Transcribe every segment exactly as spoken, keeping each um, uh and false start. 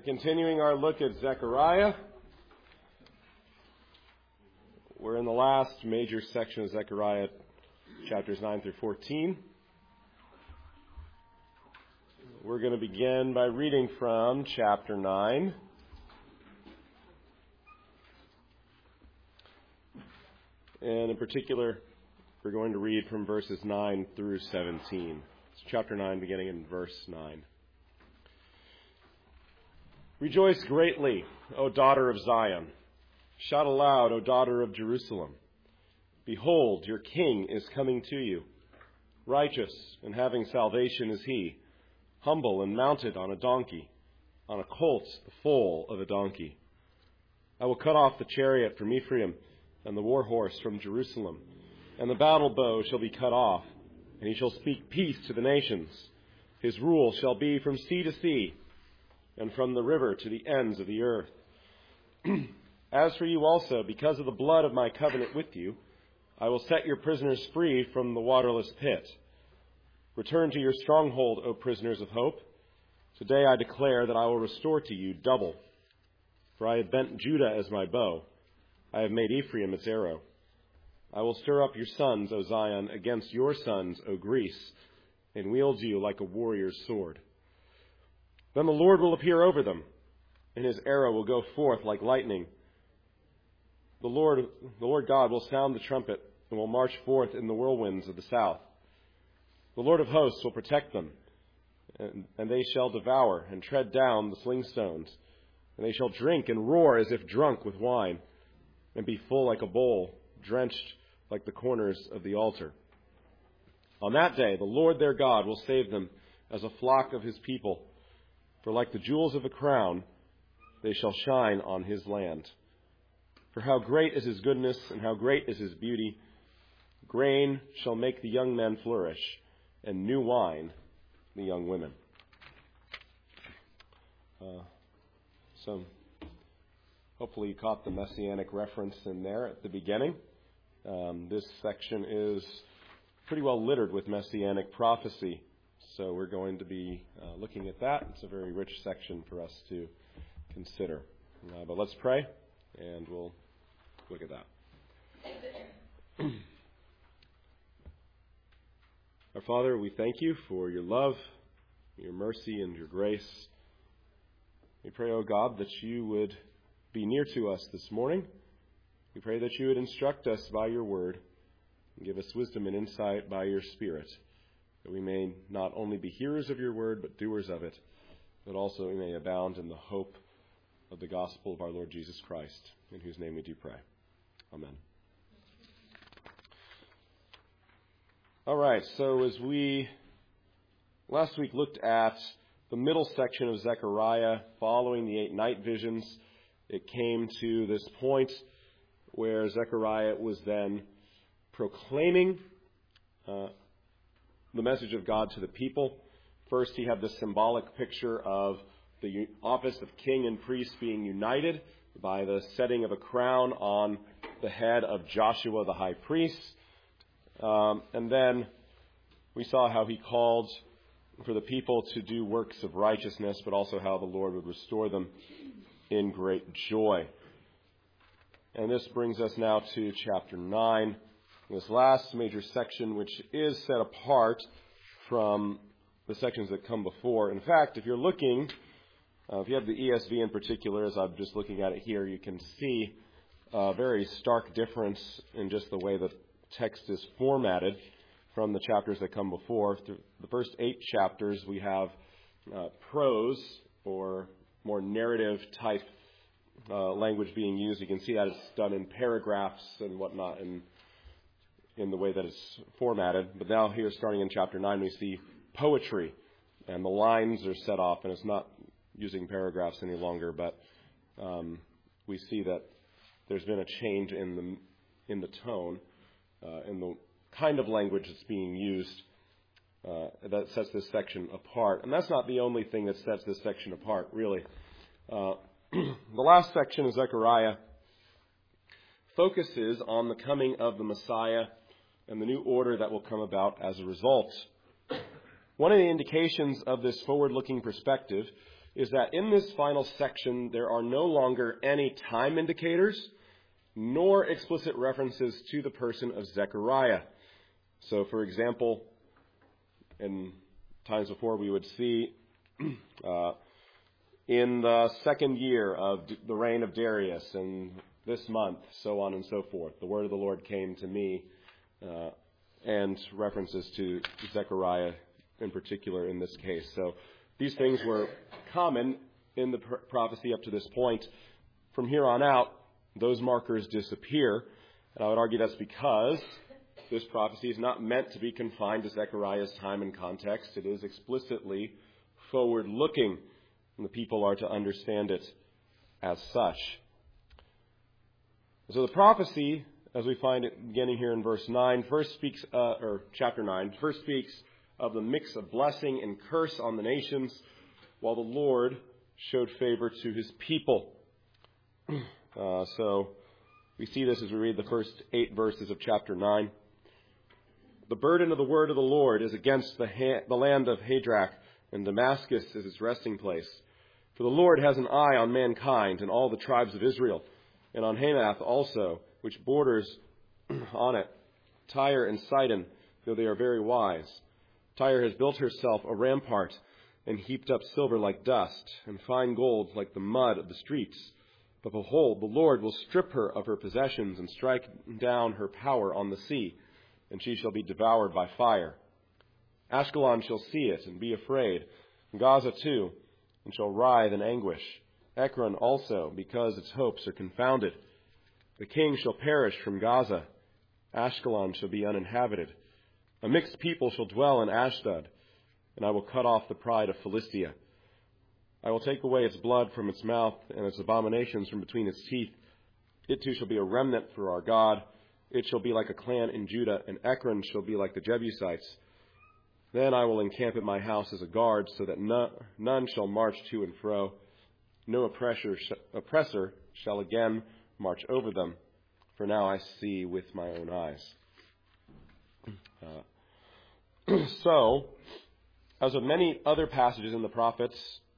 We're continuing our look at Zechariah. We're in the last major section of Zechariah, chapters nine through fourteen. We're going to begin by reading from chapter nine. And in particular, we're going to read from verses nine through seventeen. It's chapter nine, beginning in verse nine. Rejoice greatly, O daughter of Zion. Shout aloud, O daughter of Jerusalem. Behold, your king is coming to you. Righteous and having salvation is he, humble and mounted on a donkey, on a colt, the foal of a donkey. I will cut off the chariot from Ephraim and the war horse from Jerusalem, and the battle bow shall be cut off, and he shall speak peace to the nations. His rule shall be from sea to sea, and from the river to the ends of the earth. As for you also, because of the blood of my covenant with you, I will set your prisoners free from the waterless pit. Return to your stronghold, O prisoners of hope. Today I declare that I will restore to you double. For I have bent Judah as my bow. I have made Ephraim its arrow. I will stir up your sons, O Zion, against your sons, O Greece, and wield you like a warrior's sword. Then the Lord will appear over them, and his arrow will go forth like lightning. The Lord, the Lord God will sound the trumpet and will march forth in the whirlwinds of the south. The Lord of hosts will protect them, and, and they shall devour and tread down the slingstones. And they shall drink and roar as if drunk with wine, and be full like a bowl, drenched like the corners of the altar. On that day, the Lord their God will save them as a flock of his people. For like the jewels of a crown, they shall shine on his land. For how great is his goodness, and how great is his beauty. Grain shall make the young men flourish, and new wine the young women. Uh, so, hopefully you caught the messianic reference in there at the beginning. Um, this section is pretty well littered with messianic prophecy. So we're going to be uh, looking at that. It's a very rich section for us to consider. Uh, but let's pray, and we'll look at that. Our Father, we thank you for your love, your mercy, and your grace. We pray, O God, that you would be near to us this morning. We pray that you would instruct us by your word and give us wisdom and insight by your Spirit, that we may not only be hearers of your word, but doers of it, but also we may abound in the hope of the gospel of our Lord Jesus Christ, in whose name we do pray. Amen. All right, so as we last week looked at the middle section of Zechariah following the eight night visions, it came to this point where Zechariah was then proclaiming uh, the message of God to the people. First, he had this symbolic picture of the office of king and priest being united by the setting of a crown on the head of Joshua the high priest. Um, and then we saw how he called for the people to do works of righteousness, but also how the Lord would restore them in great joy. And this brings us now to chapter nine. This last major section, which is set apart from the sections that come before. In fact, if you're looking, uh, if you have the E S V in particular, as I'm just looking at it here, you can see a very stark difference in just the way the text is formatted from the chapters that come before. Through the first eight chapters, we have uh, prose, or more narrative type uh, language being used. You can see that it's done in paragraphs and whatnot, and in the way that it's formatted. But now here, starting in chapter nine, we see poetry, and the lines are set off, and it's not using paragraphs any longer, but um, we see that there's been a change in the in the tone, uh, in the kind of language that's being used uh, that sets this section apart. And that's not the only thing that sets this section apart, really. Uh, the last section of Zechariah focuses on the coming of the Messiah and the new order that will come about as a result. One of the indications of this forward-looking perspective is that in this final section, there are no longer any time indicators, nor explicit references to the person of Zechariah. So, for example, in times before we would see uh, in the second year of the reign of Darius and this month, so on and so forth, the word of the Lord came to me, uh, and references to Zechariah in particular in this case. So these things were common in the prophecy up to this point. From here on out, those markers disappear. And I would argue that's because this prophecy is not meant to be confined to Zechariah's time and context. It is explicitly forward-looking, and the people are to understand it as such. So the prophecy, as we find it beginning here in verse nine, first speaks, uh, or chapter nine, first speaks of the mix of blessing and curse on the nations, while the Lord showed favor to his people. Uh, so we see this as we read the first eight verses of chapter nine. The burden of the word of the Lord is against the, ha- the land of Hadrach, and Damascus is its resting place. For the Lord has an eye on mankind and all the tribes of Israel, and on Hamath also, which borders on it, Tyre and Sidon, though they are very wise. Tyre has built herself a rampart and heaped up silver like dust and fine gold like the mud of the streets. But behold, the Lord will strip her of her possessions and strike down her power on the sea, and she shall be devoured by fire. Ashkelon shall see it and be afraid, and Gaza too, and shall writhe in anguish. Ekron also, because its hopes are confounded. The king shall perish from Gaza. Ashkelon shall be uninhabited. A mixed people shall dwell in Ashdod, and I will cut off the pride of Philistia. I will take away its blood from its mouth and its abominations from between its teeth. It too shall be a remnant for our God. It shall be like a clan in Judah, and Ekron shall be like the Jebusites. Then I will encamp at my house as a guard, so that none, none shall march to and fro. No oppressor, sh- oppressor shall again march over them, for now I see with my own eyes. Uh, So, as with many other passages in the prophets,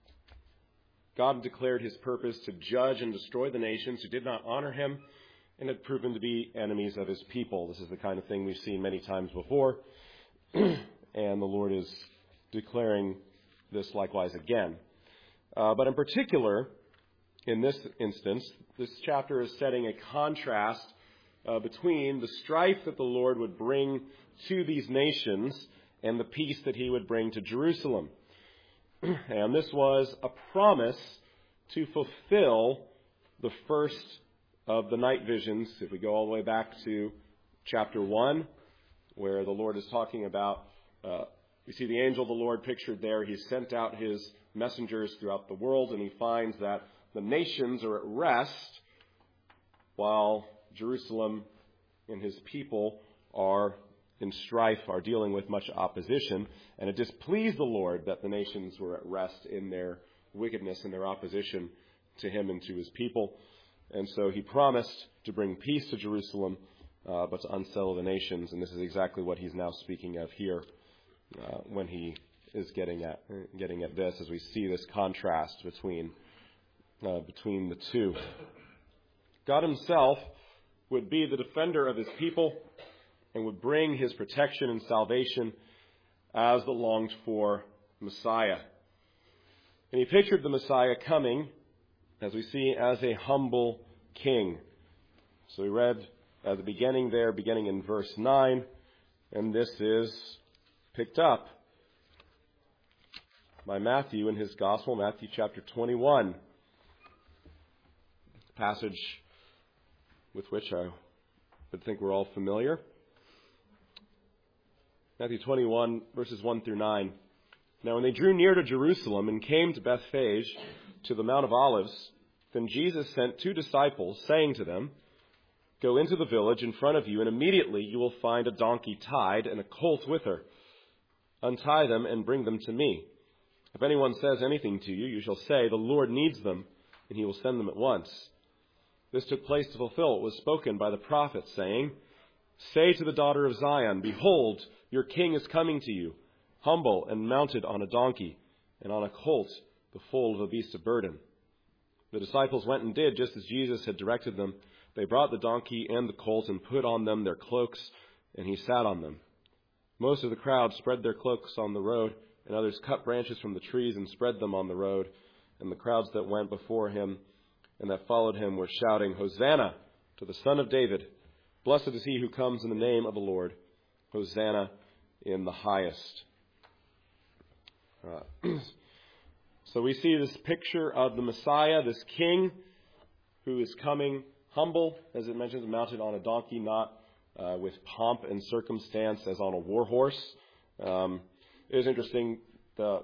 God declared his purpose to judge and destroy the nations who did not honor him and had proven to be enemies of his people. This is the kind of thing we've seen many times before, and the Lord is declaring this likewise again. Uh, but in particular, in this instance, this chapter is setting a contrast uh, between the strife that the Lord would bring to these nations and the peace that he would bring to Jerusalem. And this was a promise to fulfill the first of the night visions. If we go all the way back to chapter one, where the Lord is talking about, uh, we see the angel of the Lord pictured there. He sent out his messengers throughout the world, and he finds that the nations are at rest while Jerusalem and his people are in strife, are dealing with much opposition. And it displeased the Lord that the nations were at rest in their wickedness and their opposition to him and to his people. And so he promised to bring peace to Jerusalem, uh, but to unsettle the nations. And this is exactly what he's now speaking of here uh, when he is getting at getting at this, as we see this contrast between uh, between the two. God himself would be the defender of his people and would bring his protection and salvation as the longed-for Messiah. And he pictured the Messiah coming, as we see, as a humble king. So we read at the beginning there, beginning in verse nine, and this is picked up by Matthew in his Gospel, Matthew chapter twenty-one, a passage with which I would think we're all familiar. Matthew twenty-one, verses one through nine. Now when they drew near to Jerusalem and came to Bethphage, to the Mount of Olives, then Jesus sent two disciples, saying to them, "Go into the village in front of you, and immediately you will find a donkey tied and a colt with her. Untie them and bring them to me. If anyone says anything to you, you shall say, 'The Lord needs them,' and he will send them at once." This took place to fulfill what was spoken by the prophet, saying, "Say to the daughter of Zion, Behold, your king is coming to you, humble and mounted on a donkey, and on a colt, the foal of a beast of burden. The disciples went and did just as Jesus had directed them. They brought the donkey and the colt and put on them their cloaks, and he sat on them. Most of the crowd spread their cloaks on the road, and others cut branches from the trees and spread them on the road. And the crowds that went before him and that followed him were shouting, "Hosanna to the Son of David! Blessed is he who comes in the name of the Lord! Hosanna in the highest." Uh, so we see this picture of the Messiah, this king who is coming humble, as it mentions, mounted on a donkey, not uh, with pomp and circumstance as on a war horse. Um, it is interesting, the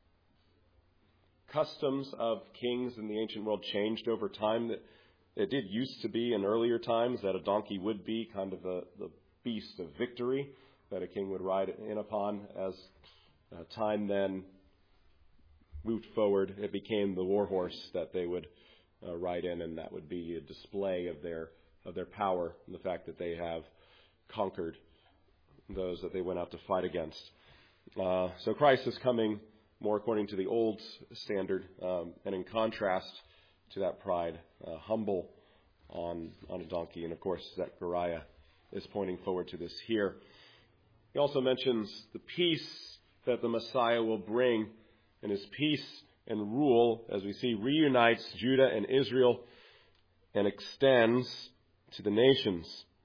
customs of kings in the ancient world changed over time. That it did used to be in earlier times that a donkey would be kind of the, the beast of victory that a king would ride in upon. As uh, time then moved forward, it became the war horse that they would uh, ride in, and that would be a display of their of their power and the fact that they have conquered those that they went out to fight against. Uh, so Christ is coming more according to the old standard, um, and in contrast to that pride, uh, humble on on a donkey. And of course, Zechariah is pointing forward to this here. He also mentions the peace that the Messiah will bring, and his peace and rule, as we see, reunites Judah and Israel and extends to the nations.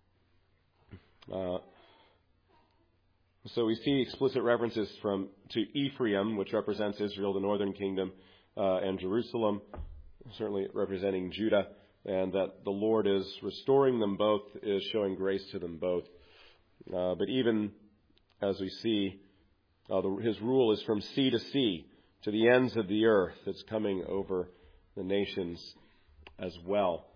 Uh, so we see explicit references from to Ephraim, which represents Israel, the northern kingdom, uh, and Jerusalem, certainly representing Judah, and that the Lord is restoring them both, is showing grace to them both. Uh, but even as we see, uh, the, his rule is from sea to sea, to the ends of the earth. It's coming over the nations as well.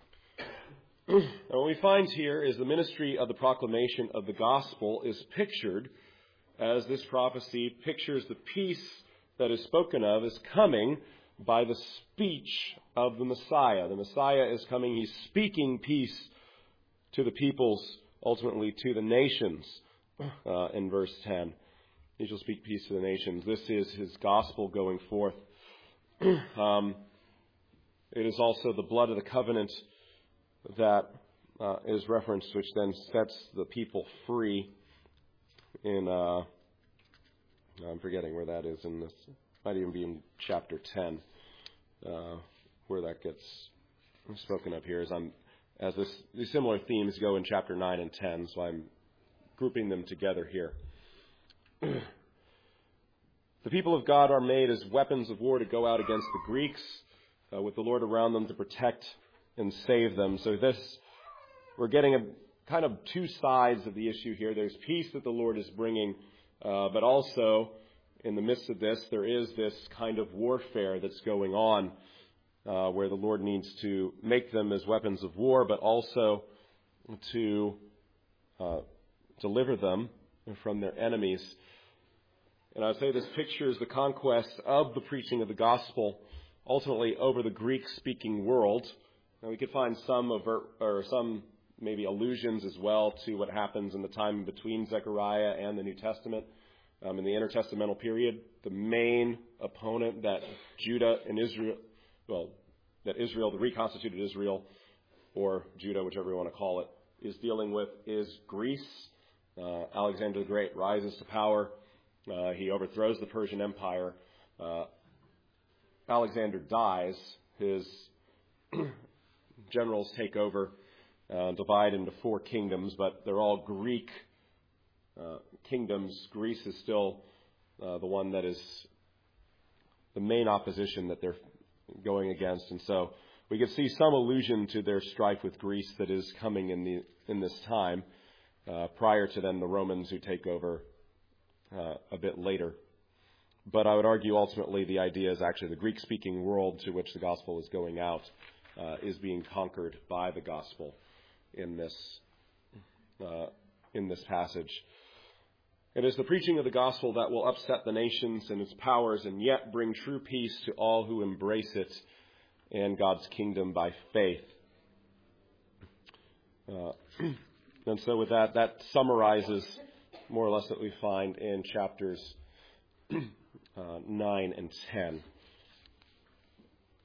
And what we find here is the ministry of the proclamation of the gospel is pictured as this prophecy pictures the peace that is spoken of as coming by the speech of the Messiah. The Messiah is coming. He's speaking peace to the peoples, ultimately to the nations, uh, in verse ten. He shall speak peace to the nations. This is his gospel going forth. um, it is also the blood of the covenant that uh, is referenced, which then sets the people free in, uh, I'm forgetting where that is in this, might even be in chapter ten, uh, where that gets spoken of here, as I'm, as this, these similar themes go in chapter nine and ten, so I'm grouping them together here. The people of God are made as weapons of war to go out against the Greeks, uh, with the Lord around them to protect and save them. So this, we're getting a kind of two sides of the issue here. There's peace that the Lord is bringing, uh, but also in the midst of this, there is this kind of warfare that's going on, uh, where the Lord needs to make them as weapons of war, but also to uh, deliver them from their enemies. And I would say this pictures the conquest of the preaching of the gospel ultimately over the Greek-speaking world. And we could find some overt, or some maybe allusions as well to what happens in the time between Zechariah and the New Testament. Um, in the intertestamental period, the main opponent that Judah and Israel, well, that Israel, the reconstituted Israel, or Judah, whichever you want to call it, is dealing with is Greece. Uh, Alexander the Great rises to power. Uh, he overthrows the Persian Empire. Uh, Alexander dies. His generals take over, uh, divide into four kingdoms, but they're all Greek uh, kingdoms. Greece is still uh, the one that is the main opposition that they're going against. And so we can see some allusion to their strife with Greece that is coming in the in this time, uh, prior to then the Romans who take over uh, a bit later. But I would argue ultimately the idea is actually the Greek-speaking world to which the gospel is going out uh, is being conquered by the gospel in this uh, in this passage. It is the preaching of the gospel that will upset the nations and its powers and yet bring true peace to all who embrace it and God's kingdom by faith. Uh, and so with that, that summarizes more or less what we find in chapters uh, nine and ten.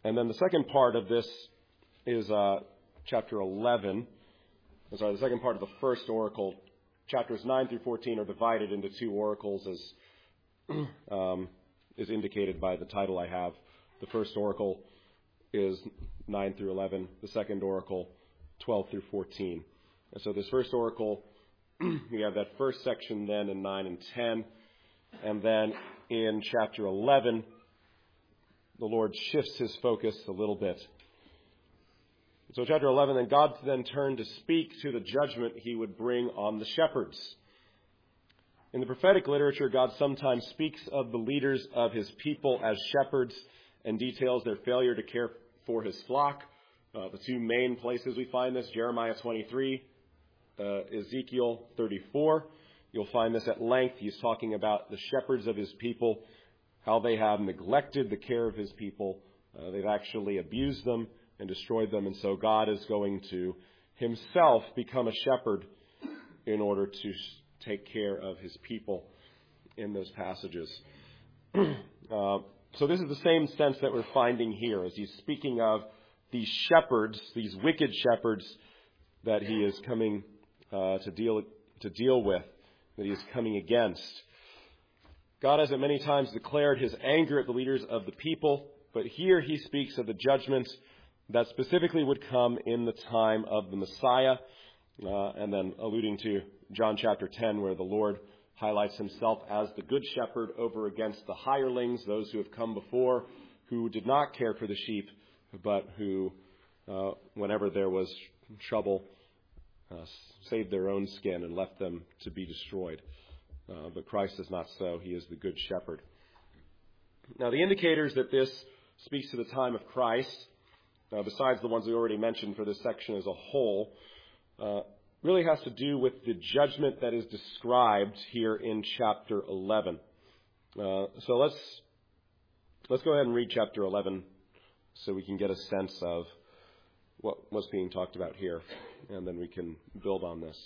And then the second part of this is uh, chapter eleven. Sorry, the second part of the first oracle. Chapters nine through fourteen are divided into two oracles, as um, is indicated by the title I have. The first oracle is nine through eleven. The second oracle, twelve through fourteen. And so this first oracle, we have that first section then in nine and ten. And then in chapter eleven, the Lord shifts his focus a little bit. So chapter eleven, then God then turned to speak to the judgment he would bring on the shepherds. In the prophetic literature, God sometimes speaks of the leaders of his people as shepherds and details their failure to care for his flock. Uh, the two main places we find this, Jeremiah twenty-three, uh, Ezekiel thirty-four. You'll find this at length. He's talking about the shepherds of his people, how they have neglected the care of his people. Uh, they've actually abused them and destroyed them. And so God is going to himself become a shepherd in order to take care of his people in those passages. uh, so this is the same sense that we're finding here as he's speaking of these shepherds, these wicked shepherds that he is coming uh, to deal to deal with, that he is coming against. God has at many times declared his anger at the leaders of the people, but here he speaks of the judgment that specifically would come in the time of the Messiah, uh, and then alluding to John chapter ten, where the Lord highlights himself as the good shepherd over against the hirelings, those who have come before, who did not care for the sheep, but who, uh, whenever there was trouble, uh, saved their own skin and left them to be destroyed. Uh, but Christ is not so. He is the good shepherd. Now, the indicators that this speaks to the time of Christ, uh, besides the ones we already mentioned for this section as a whole, uh, really has to do with the judgment that is described here in chapter eleven. Uh, so let's let's go ahead and read chapter eleven so we can get a sense of what what's being talked about here, and then we can build on this.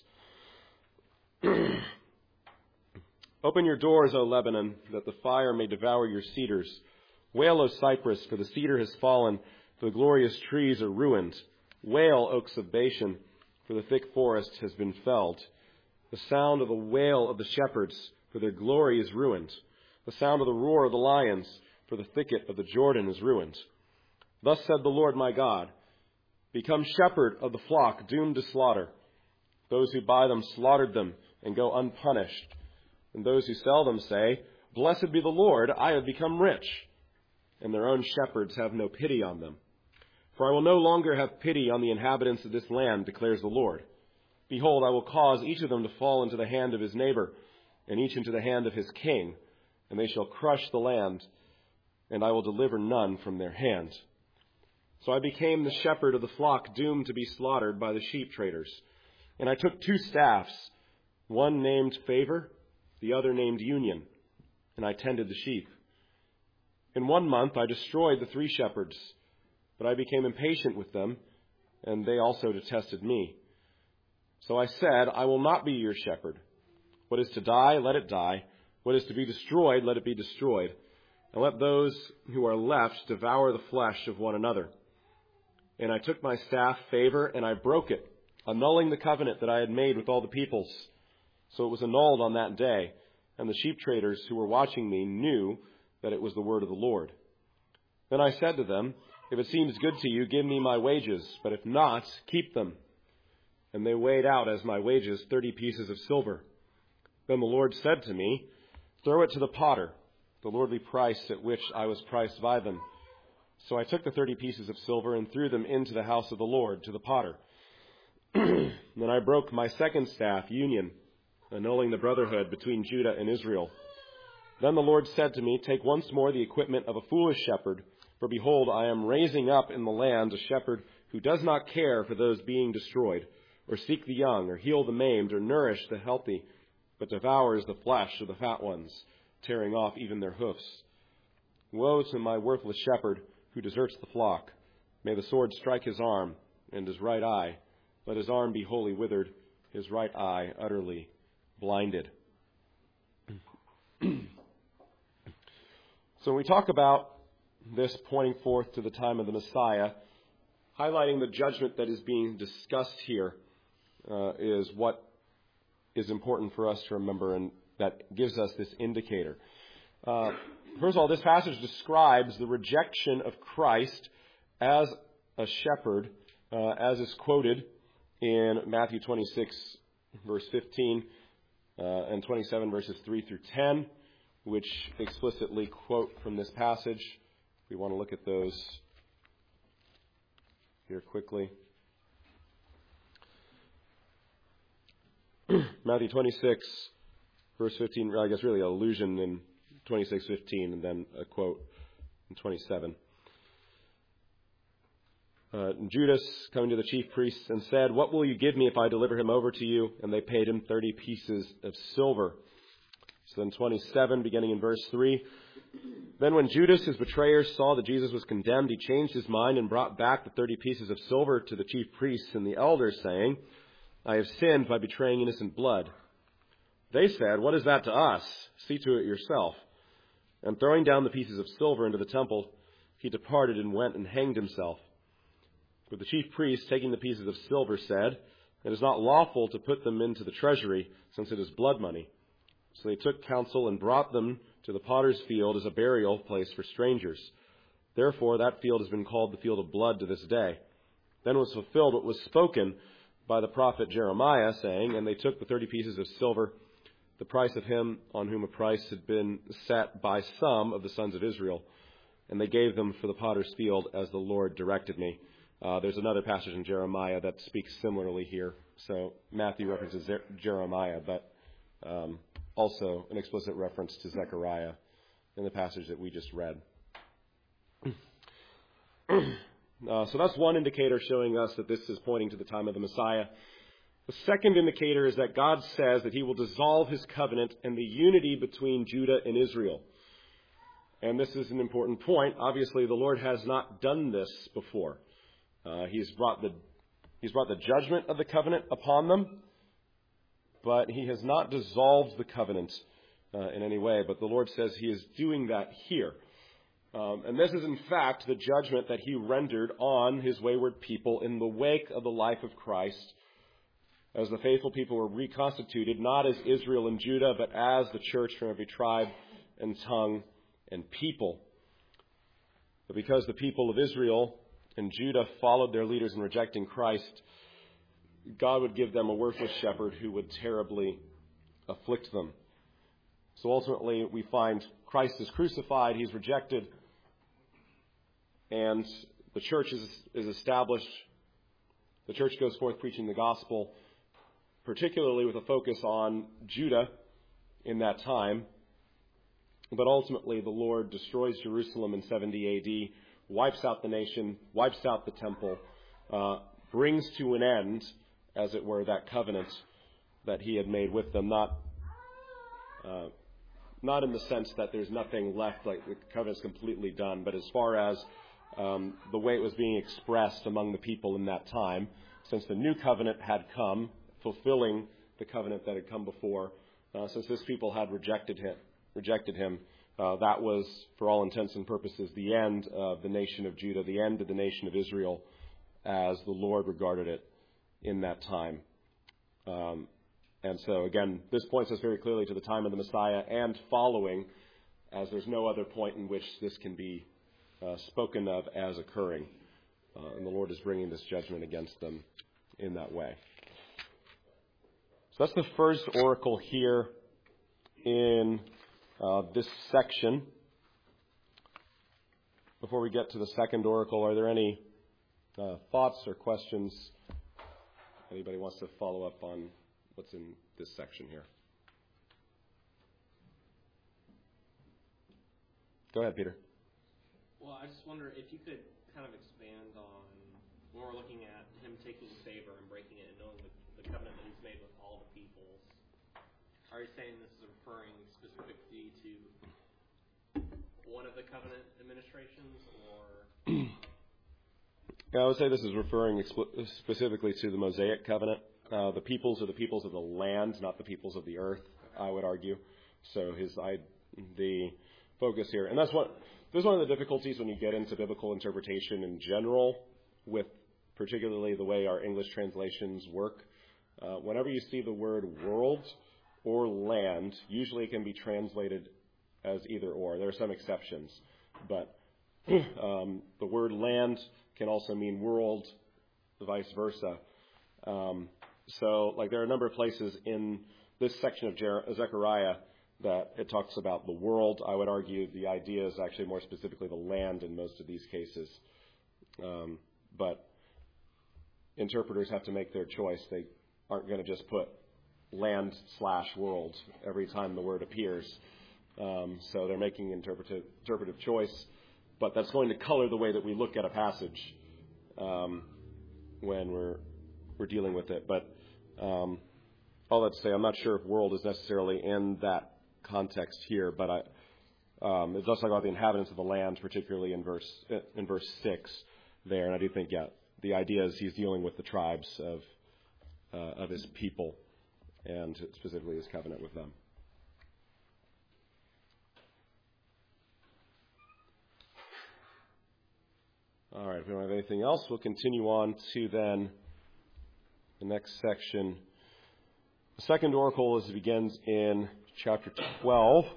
Open your doors, O Lebanon, that the fire may devour your cedars. Wail, O Cypress, for the cedar has fallen, for the glorious trees are ruined. Wail, oaks of Bashan, for the thick forest has been felled. The sound of the wail of the shepherds, for their glory is ruined. The sound of the roar of the lions, for the thicket of the Jordan is ruined. Thus said the Lord my God, become shepherd of the flock doomed to slaughter. Those who buy them slaughtered them and go unpunished. And those who sell them say, blessed be the Lord, I have become rich. And their own shepherds have no pity on them. For I will no longer have pity on the inhabitants of this land, declares the Lord. Behold, I will cause each of them to fall into the hand of his neighbor, and each into the hand of his king, and they shall crush the land, and I will deliver none from their hand. So I became the shepherd of the flock doomed to be slaughtered by the sheep traders. And I took two staffs, one named Favor, the other named Union, and I tended the sheep. In one month I destroyed the three shepherds, but I became impatient with them, and they also detested me. So I said, I will not be your shepherd. What is to die, let it die. What is to be destroyed, let it be destroyed. And let those who are left devour the flesh of one another. And I took my staff, Favor, and I broke it, annulling the covenant that I had made with all the peoples. So it was annulled on that day, and the sheep traders who were watching me knew that it was the word of the Lord. Then I said to them, if it seems good to you, give me my wages, but if not, keep them. And they weighed out as my wages thirty pieces of silver. Then the Lord said to me, throw it to the potter, the lordly price at which I was priced by them. So I took the thirty pieces of silver and threw them into the house of the Lord to the potter. Then I broke my second staff, Union, annulling the brotherhood between Judah and Israel. Then the Lord said to me, take once more the equipment of a foolish shepherd, for behold, I am raising up in the land a shepherd who does not care for those being destroyed, or seek the young, or heal the maimed, or nourish the healthy, but devours the flesh of the fat ones, tearing off even their hoofs. Woe to my worthless shepherd who deserts the flock. May the sword strike his arm and his right eye. Let his arm be wholly withered, his right eye utterly blinded. So when we talk about this pointing forth to the time of the Messiah, highlighting the judgment that is being discussed here, uh, is what is important for us to remember, and that gives us this indicator. Uh, first of all, this passage describes the rejection of Christ as a shepherd, uh, as is quoted in Matthew twenty-six, verse fifteen, uh, and twenty-seven, verses three through ten, which explicitly quote from this passage. We want to look at those here quickly. Matthew twenty-six, verse fifteen, I guess really an allusion in twenty-six fifteen, and then a quote in twenty-seven. Uh, Judas, coming to the chief priests, and said, "What will you give me if I deliver him over to you?" And they paid him thirty pieces of silver. So then twenty-seven, beginning in verse three. Then when Judas, his betrayer, saw that Jesus was condemned, he changed his mind and brought back the thirty pieces of silver to the chief priests and the elders, saying, "I have sinned by betraying innocent blood." They said, "What is that to us? See to it yourself." And throwing down the pieces of silver into the temple, he departed and went and hanged himself. But the chief priests, taking the pieces of silver, said, "It is not lawful to put them into the treasury, since it is blood money." So they took counsel and brought them to the potter's field as a burial place for strangers. Therefore that field has been called the field of blood to this day. Then was fulfilled what was spoken by the prophet Jeremiah, saying, "And they took the thirty pieces of silver, the price of him on whom a price had been set by some of the sons of Israel, and they gave them for the potter's field as the Lord directed me." Uh, there's another passage in Jeremiah that speaks similarly here. So Matthew references Zer- Jeremiah, but um, also an explicit reference to Zechariah in the passage that we just read. uh, so that's one indicator showing us that this is pointing to the time of the Messiah. The second indicator is that God says that he will dissolve his covenant and the unity between Judah and Israel. And this is an important point. Obviously, the Lord has not done this before. Uh, he's brought the he's brought the judgment of the covenant upon them, but he has not dissolved the covenant uh, in any way. But the Lord says he is doing that here. Um, and this is, in fact, the judgment that he rendered on his wayward people in the wake of the life of Christ, as the faithful people were reconstituted, not as Israel and Judah, but as the church from every tribe and tongue and people. But because the people of Israel and Judah followed their leaders in rejecting Christ, God would give them a worthless shepherd who would terribly afflict them. So ultimately, we find Christ is crucified, he's rejected, and the church is, is established. The church goes forth preaching the gospel, particularly with a focus on Judah in that time. But ultimately, the Lord destroys Jerusalem in seventy A D, wipes out the nation, wipes out the temple, uh, brings to an end, as it were, that covenant that he had made with them. Not, uh, not in the sense that there's nothing left, like the covenant's completely done, but as far as um, the way it was being expressed among the people in that time, since the new covenant had come, fulfilling the covenant that had come before, uh, since this people had rejected him, rejected him, Uh, that was, for all intents and purposes, the end of the nation of Judah, the end of the nation of Israel, as the Lord regarded it in that time. Um, and so, again, this points us very clearly to the time of the Messiah and following, as there's no other point in which this can be uh, spoken of as occurring. Uh, and the Lord is bringing this judgment against them in that way. So that's the first oracle here in Uh, this section. Before we get to the second oracle, are there any uh, thoughts or questions? Anybody wants to follow up on what's in this section here? Go ahead, Peter. Well, I just wonder if you could kind of expand on when we're looking at him taking favor and breaking it and knowing the, the covenant that he's made with all the peoples. Are you saying this is referring specifically to one of the covenant administrations, or? Yeah, I would say this is referring expl- specifically to the Mosaic covenant. Uh, the peoples are the peoples of the land, not the peoples of the earth, I would argue. So his I, the focus here, and that's what this is one of the difficulties when you get into biblical interpretation in general, with particularly the way our English translations work. Uh, whenever you see the word world or land, usually it can be translated as either or. There are some exceptions, but um, the word land can also mean world, vice versa. Um, so, like, there are a number of places in this section of Jer- Zechariah that it talks about the world. I would argue the idea is actually more specifically the land in most of these cases. Um, but interpreters have to make their choice. They aren't going to just put land slash world every time the word appears. Um, so they're making interpretive, interpretive choice, but that's going to color the way that we look at a passage um, when we're we're dealing with it. But um, all that to say, I'm not sure if world is necessarily in that context here, but I, um, it does talk about the inhabitants of the land, particularly in verse in verse six there. And I do think, yeah, the idea is he's dealing with the tribes of uh, of his people, and specifically his covenant with them. All right, if we don't have anything else, we'll continue on to then the next section. The second oracle as it begins in chapter twelve.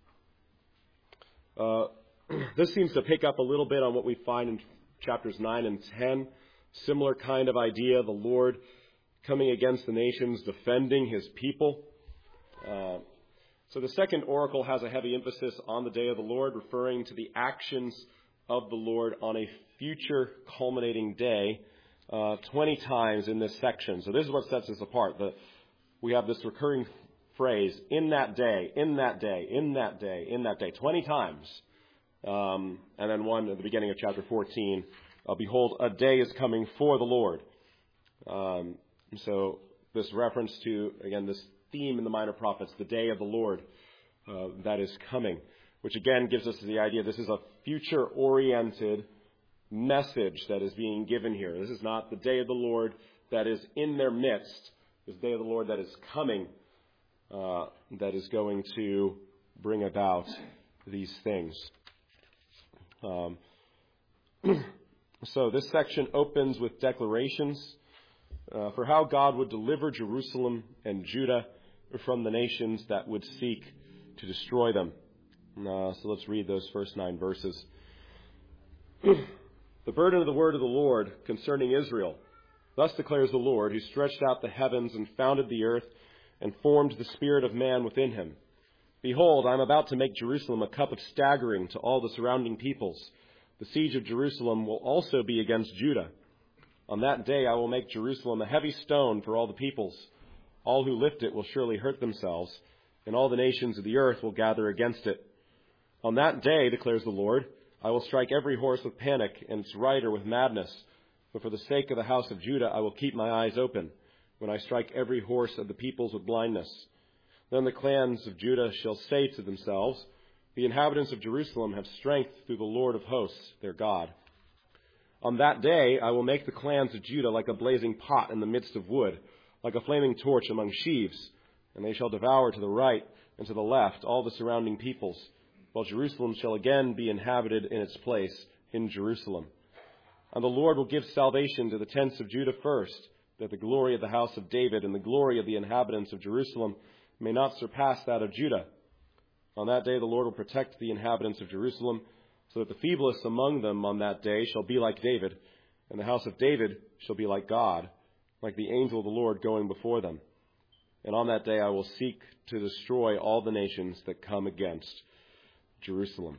Uh, this seems to pick up a little bit on what we find in chapters nine and ten. Similar kind of idea, the Lord coming against the nations, defending his people. Uh, so the second oracle has a heavy emphasis on the day of the Lord, referring to the actions of the Lord on a future culminating day, uh, twenty times in this section. So this is what sets us apart. The, we have this recurring phrase, in that day, in that day, in that day, in that day, twenty times. Um, and then one at the beginning of chapter fourteen, uh, behold, a day is coming for the Lord. Um, so this reference to, again, this theme in the minor prophets, the day of the Lord uh, that is coming, which again gives us the idea this is a future-oriented message that is being given here. This is not the day of the Lord that is in their midst. This day of the Lord that is coming, uh, that is going to bring about these things. Um, so this section opens with declarations uh, for how God would deliver Jerusalem and Judah from the nations that would seek to destroy them. Uh, so let's read those first nine verses. The burden of the word of the Lord concerning Israel. Thus declares the Lord, who stretched out the heavens and founded the earth and formed the spirit of man within him. Behold, I am about to make Jerusalem a cup of staggering to all the surrounding peoples. The siege of Jerusalem will also be against Judah. On that day I will make Jerusalem a heavy stone for all the peoples. All who lift it will surely hurt themselves, and all the nations of the earth will gather against it. On that day, declares the Lord, I will strike every horse with panic and its rider with madness. But for the sake of the house of Judah, I will keep my eyes open when I strike every horse of the peoples with blindness. Then the clans of Judah shall say to themselves, the inhabitants of Jerusalem have strength through the Lord of hosts, their God. On that day, I will make the clans of Judah like a blazing pot in the midst of wood, like a flaming torch among sheaves, and they shall devour to the right and to the left all the surrounding peoples, while Jerusalem shall again be inhabited in its place in Jerusalem. And the Lord will give salvation to the tents of Judah first, that the glory of the house of David and the glory of the inhabitants of Jerusalem may not surpass that of Judah. On that day the Lord will protect the inhabitants of Jerusalem, so that the feeblest among them on that day shall be like David, and the house of David shall be like God, like the angel of the Lord going before them. And on that day I will seek to destroy all the nations that come against Jerusalem.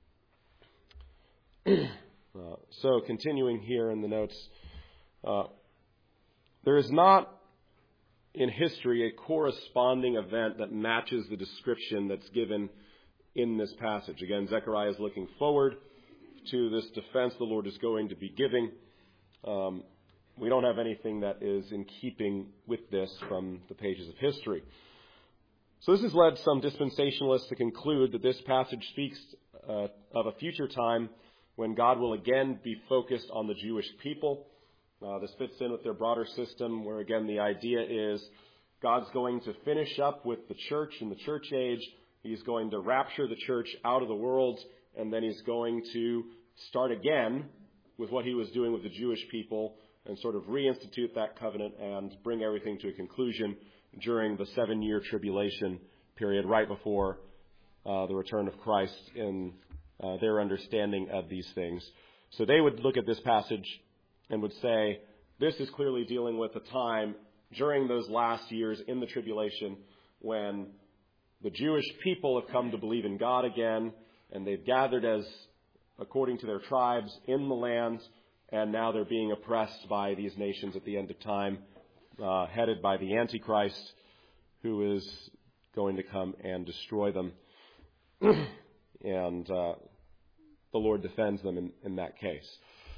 uh, so, continuing here in the notes, uh, there is not in history a corresponding event that matches the description that's given in this passage. Again, Zechariah is looking forward to this defense the Lord is going to be giving. Um, we don't have anything that is in keeping with this from the pages of history. So this has led some dispensationalists to conclude that this passage speaks uh, of a future time when God will again be focused on the Jewish people. Uh, this fits in with their broader system where, again, the idea is God's going to finish up with the church in the church age. He's going to rapture the church out of the world, and then he's going to start again with what he was doing with the Jewish people and sort of reinstitute that covenant and bring everything to a conclusion during the seven-year tribulation period right before uh, the return of Christ in uh, their understanding of these things. So they would look at this passage and would say, this is clearly dealing with a time during those last years in the tribulation when the Jewish people have come to believe in God again, and they've gathered as according to their tribes in the land, and now they're being oppressed by these nations at the end of time, uh, headed by the Antichrist, who is going to come and destroy them. and uh, the Lord defends them in, in that case.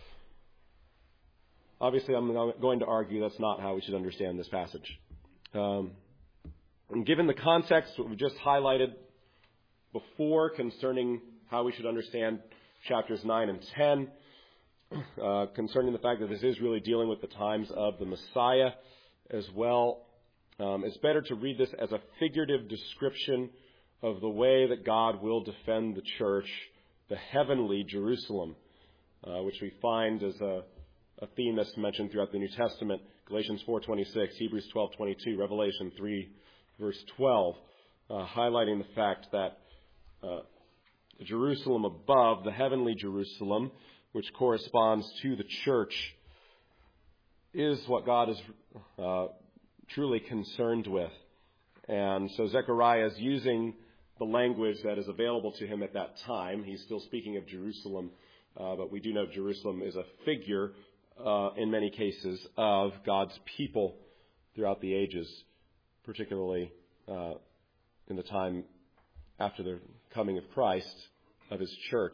Obviously, I'm going to argue that's not how we should understand this passage. Um, and given the context, what we just highlighted before concerning how we should understand chapters nine and ten, uh, concerning the fact that this is really dealing with the times of the Messiah as well, um, it's better to read this as a figurative description of the way that God will defend the church, the heavenly Jerusalem, uh, which we find as a A theme that's mentioned throughout the New Testament, Galatians four twenty-six, Hebrews twelve twenty-two, Revelation three, verse twelve, uh, highlighting the fact that uh, Jerusalem above, the heavenly Jerusalem, which corresponds to the church, is what God is uh, truly concerned with. And so Zechariah is using the language that is available to him at that time. He's still speaking of Jerusalem, uh, but we do know Jerusalem is a figure Uh, in many cases, of God's people throughout the ages, particularly uh, in the time after the coming of Christ, of his church.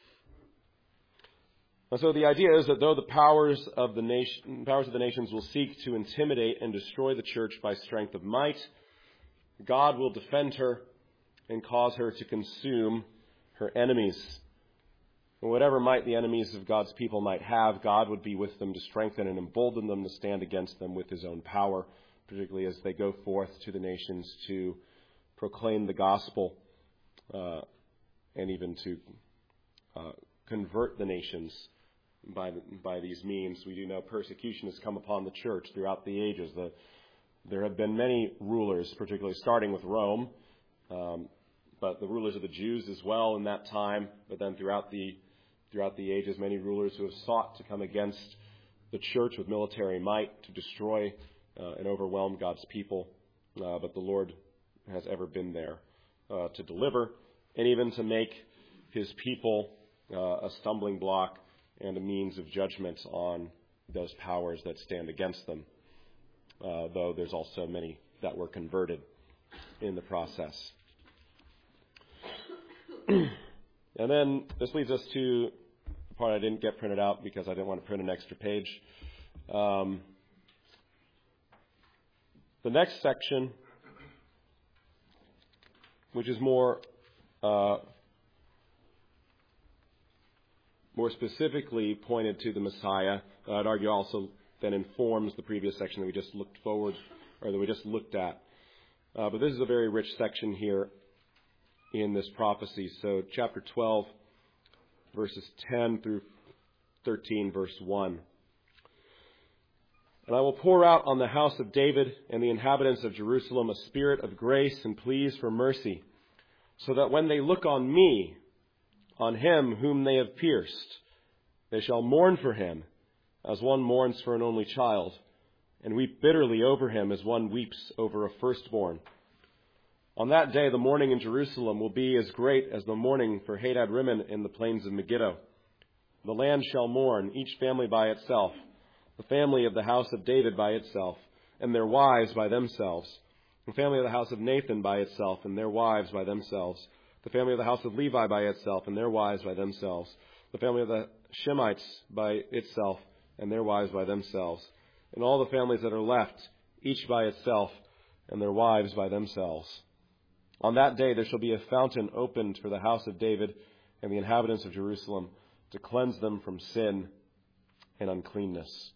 And so the idea is that though the powers of the nation, powers of the nations will seek to intimidate and destroy the church by strength of might, God will defend her and cause her to consume her enemies. And whatever might the enemies of God's people might have, God would be with them to strengthen and embolden them to stand against them with his own power, particularly as they go forth to the nations to proclaim the gospel uh, and even to uh, convert the nations by by these means. We do know persecution has come upon the church throughout the ages. The, there have been many rulers, particularly starting with Rome, um, but the rulers of the Jews as well in that time, but then throughout the Throughout the ages, many rulers who have sought to come against the church with military might to destroy uh, and overwhelm God's people. Uh, but the Lord has ever been there uh, to deliver and even to make his people uh, a stumbling block and a means of judgment on those powers that stand against them. Uh, though there's also many that were converted in the process. And then this leads us to the part I didn't get printed out because I didn't want to print an extra page. Um, the next section, which is more uh, more specifically pointed to the Messiah, uh, I'd argue also then informs the previous section that we just looked forward or that we just looked at. Uh, but this is a very rich section here in this prophecy. So chapter twelve, verses ten through thirteen, verse one. And I will pour out on the house of David and the inhabitants of Jerusalem a spirit of grace and pleas for mercy, so that when they look on me, on him whom they have pierced, they shall mourn for him as one mourns for an only child, and weep bitterly over him as one weeps over a firstborn. On that day, the mourning in Jerusalem will be as great as the mourning for Hadad Rimmon in the plains of Megiddo. The land shall mourn, each family by itself, the family of the house of David by itself, and their wives by themselves, the family of the house of Nathan by itself, and their wives by themselves, the family of the house of Levi by itself, and their wives by themselves, the family of the Shemites by itself, and their wives by themselves, and all the families that are left, each by itself, and their wives by themselves. On that day there shall be a fountain opened for the house of David and the inhabitants of Jerusalem to cleanse them from sin and uncleanness.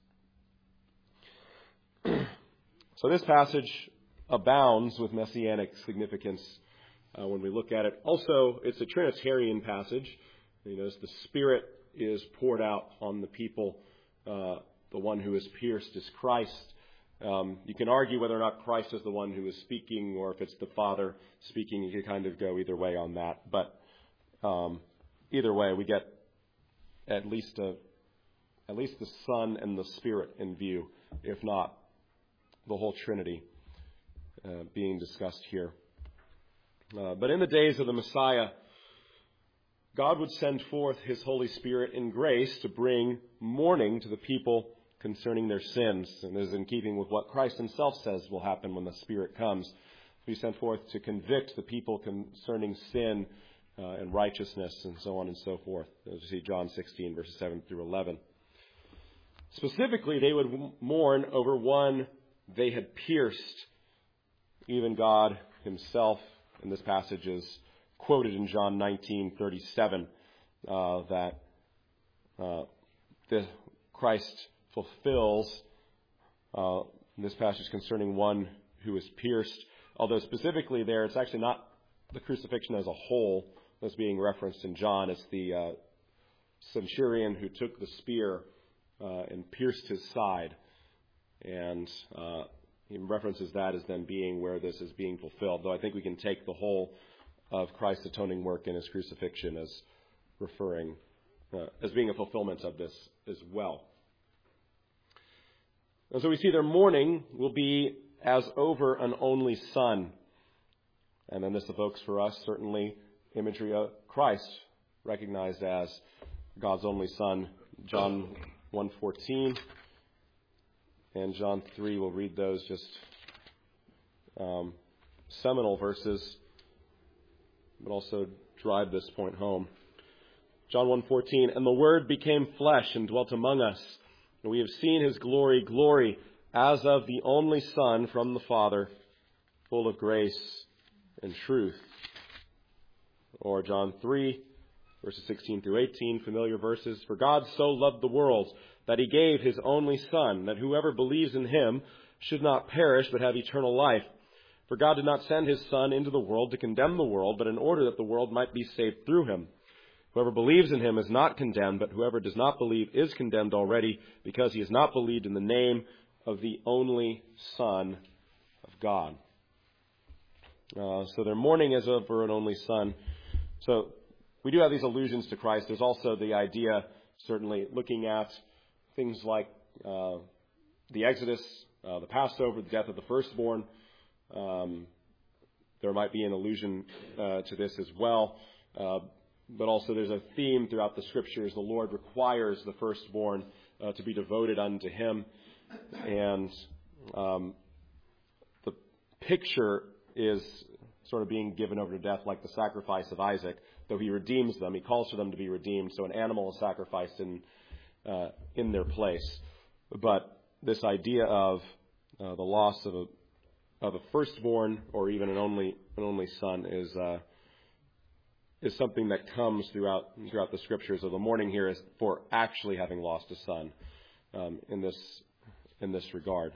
So this passage abounds with messianic significance uh, when we look at it. Also, it's a Trinitarian passage, You notice the Spirit is poured out on the people. Uh, the one who is pierced is Christ. Um, you can argue whether or not Christ is the one who is speaking or if it's the Father speaking. You can kind of go either way on that. But um, either way, we get at least a, at least the Son and the Spirit in view, if not the whole Trinity uh, being discussed here. Uh, but in the days of the Messiah, God would send forth his Holy Spirit in grace to bring mourning to the people concerning their sins. And this is in keeping with what Christ himself says will happen when the Spirit comes. He sent forth to convict the people concerning sin uh, and righteousness and so on and so forth. As you see John sixteen, verses seven through eleven. Specifically, they would mourn over one they had pierced. Even God himself in this passage is quoted in John nineteen thirty-seven uh, that uh, the Christ fulfills uh, this passage concerning one who is pierced. Although specifically there, it's actually not the crucifixion as a whole that's being referenced in John. It's the uh, centurion who took the spear uh, and pierced his side. And uh, he references that as then being where this is being fulfilled. Though I think we can take the whole of Christ's atoning work in his crucifixion as referring, uh, as being a fulfillment of this as well. And so we see their mourning will be as over an only son. And then this evokes for us certainly imagery of Christ, recognized as God's only son. John one fourteen and John three, we'll read those just um, seminal verses, but also drive this point home. John one fourteen, and the Word became flesh and dwelt among us. And we have seen his glory, glory as of the only Son from the Father, full of grace and truth. Or John three, verses sixteen through eighteen, familiar verses. For God so loved the world that he gave his only Son, that whoever believes in him should not perish but have eternal life. For God did not send his Son into the world to condemn the world, but in order that the world might be saved through him. Whoever believes in him is not condemned, but whoever does not believe is condemned already, because he has not believed in the name of the only Son of God. Uh, so their mourning is over an only Son. So we do have these allusions to Christ. There's also the idea, certainly, looking at things like uh, the Exodus, uh, the Passover, the death of the firstborn. Um, there might be an allusion uh, to this as well. Uh, but also there's a theme throughout the Scriptures. The Lord requires the firstborn uh, to be devoted unto him. And um, the picture is sort of being given over to death like the sacrifice of Isaac. Though he redeems them, he calls for them to be redeemed. So an animal is sacrificed in uh, in their place. But this idea of uh, the loss of a of a firstborn or even an only an only son is uh, is something that comes throughout throughout the Scriptures. So the mourning here is for actually having lost a son um, in this in this regard.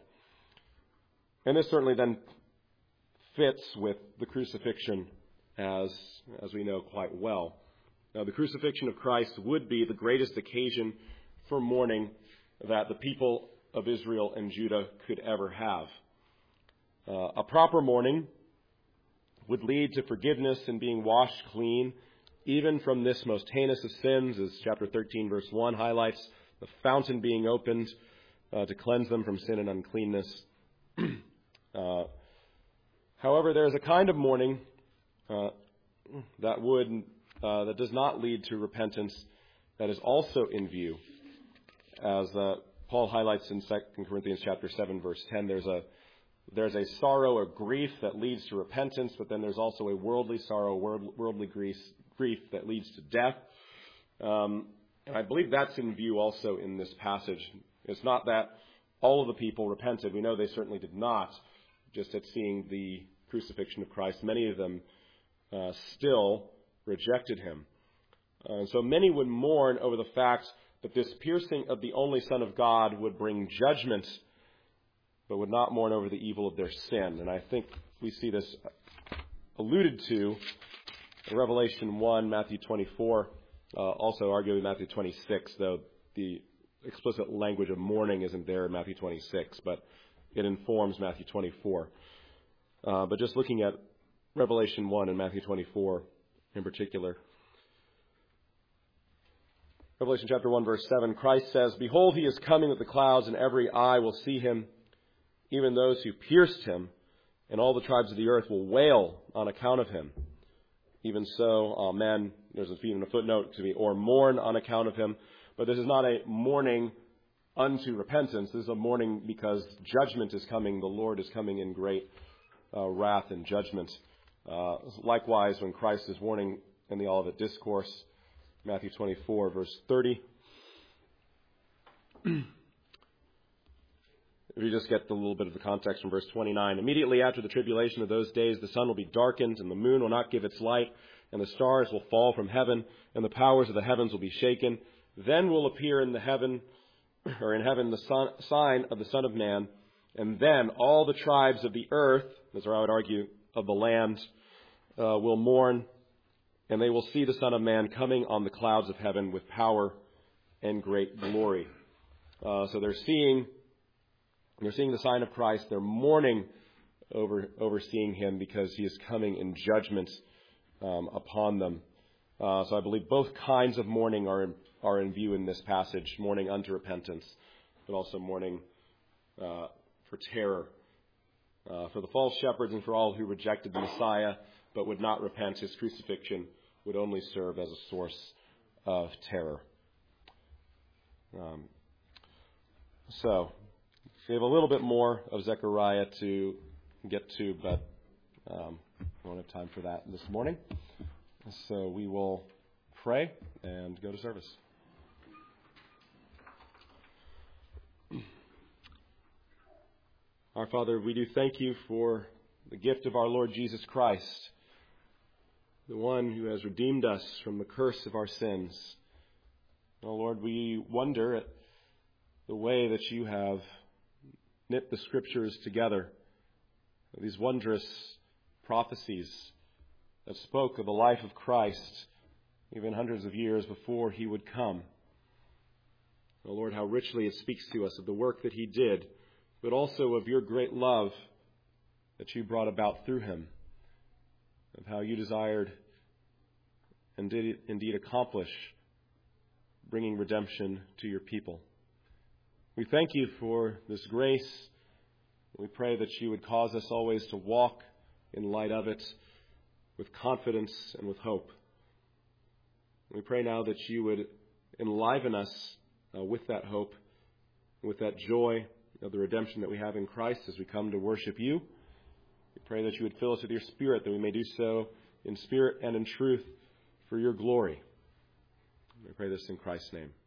And this certainly then fits with the crucifixion, as as we know quite well. Now, the crucifixion of Christ would be the greatest occasion for mourning that the people of Israel and Judah could ever have. Uh, a proper mourning would lead to forgiveness and being washed clean, even from this most heinous of sins, as chapter thirteen, verse one highlights, the fountain being opened uh, to cleanse them from sin and uncleanness. uh, however, there is a kind of mourning uh, that would uh, that does not lead to repentance, that is also in view, as uh, Paul highlights in Second Corinthians chapter seven, verse ten. There's a There's a sorrow or grief that leads to repentance, but then there's also a worldly sorrow, world, worldly grief, grief that leads to death. Um, and I believe that's in view also in this passage. It's not that all of the people repented. We know they certainly did not. Just at seeing the crucifixion of Christ, many of them uh, still rejected him. Uh, and so many would mourn over the fact that this piercing of the only Son of God would bring judgment, but would not mourn over the evil of their sin. And I think we see this alluded to in Revelation one, Matthew twenty-four, Uh, also, arguably Matthew twenty-six, though the explicit language of mourning isn't there in Matthew twenty-six, but it informs Matthew twenty-four. Uh, but just looking at Revelation one and Matthew twenty-four in particular. Revelation chapter one, verse seven, Christ says, "Behold, he is coming with the clouds, and every eye will see him, even those who pierced him, and all the tribes of the earth will wail on account of him. Even so, amen." There's a even a footnote to be, or mourn on account of him. But this is not a mourning unto repentance. This is a mourning because judgment is coming. The Lord is coming in great uh, wrath and judgment. Uh, likewise, when Christ is warning in the Olivet Discourse, Matthew twenty-four, verse thirty. If you just get a little bit of the context from verse twenty-nine. "Immediately after the tribulation of those days, the sun will be darkened, and the moon will not give its light, and the stars will fall from heaven, and the powers of the heavens will be shaken. Then will appear in the heaven, or in heaven, the son, sign of the Son of Man, and then all the tribes of the earth," as I would argue, of the land, uh, "will mourn, and they will see the Son of Man coming on the clouds of heaven with power and great glory." Uh, so they're seeing, they're seeing the sign of Christ. They're mourning over overseeing him because he is coming in judgment um, upon them. Uh, so I believe both kinds of mourning are in, are in view in this passage: mourning unto repentance, but also mourning uh, for terror. Uh, for the false shepherds and for all who rejected the Messiah but would not repent, his crucifixion would only serve as a source of terror. Um, so, we have a little bit more of Zechariah to get to, but um, we don't have time for that this morning. So we will pray and go to service. Our Father, we do thank you for the gift of our Lord Jesus Christ, the one who has redeemed us from the curse of our sins. Oh Lord, we wonder at the way that you have knit the Scriptures together, these wondrous prophecies that spoke of the life of Christ even hundreds of years before he would come. Oh Lord, how richly it speaks to us of the work that he did, but also of your great love that you brought about through him, of how you desired and did indeed accomplish bringing redemption to your people. We thank you for this grace. We pray that you would cause us always to walk in light of it with confidence and with hope. We pray now that you would enliven us uh, with that hope, with that joy of the redemption that we have in Christ as we come to worship you. We pray that you would fill us with your Spirit, that we may do so in spirit and in truth for your glory. We pray this in Christ's name.